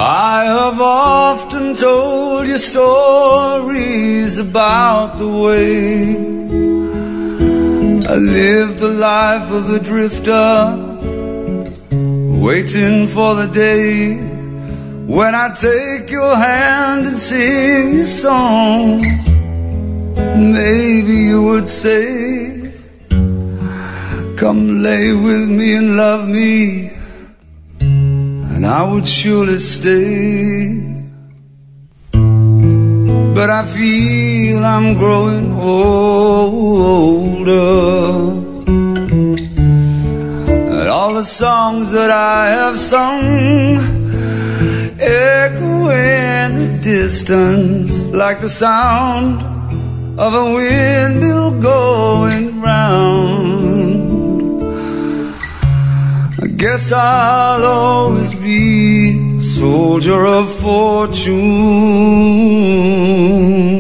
I have often told you stories about the way I lived the life of a drifter, waiting for the day when I take your hand and sing your songs. Maybe you would say, come lay with me and love me, and I would surely stay. But I feel I'm growing older, and all the songs that I have sung echo in the distance like the sound of a windmill going round. I guess I'll always be a soldier of fortune.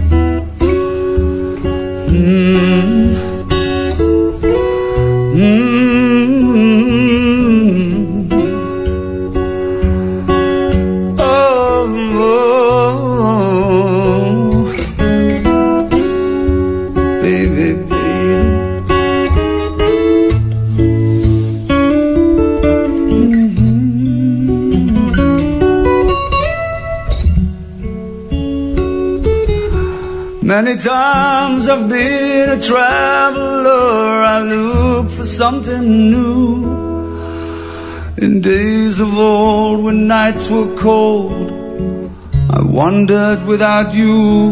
Many times I've been a traveler, I look for something new. In days of old when nights were cold, I wandered without you.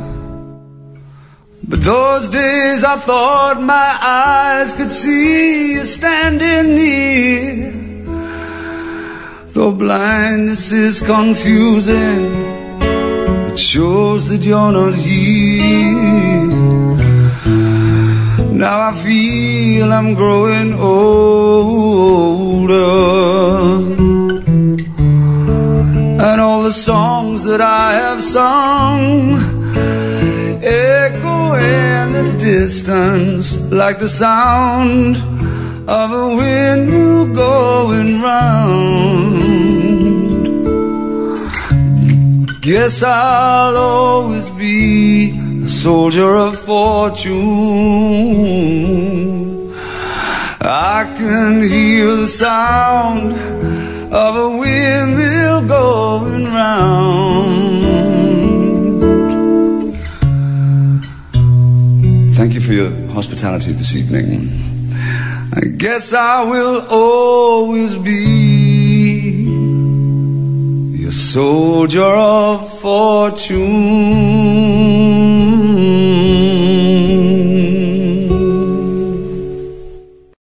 But those days I thought my eyes could see you standing near. Though blindness is confusing, it shows that you're not here. Now I feel I'm growing older, and all the songs that I have sung echo in the distance like the sound of a windmill going round. Guess I'll always be a soldier of fortune. I can hear the sound of a windmill going round. Thank you for your hospitality this evening. I guess I will always be a soldier of fortune.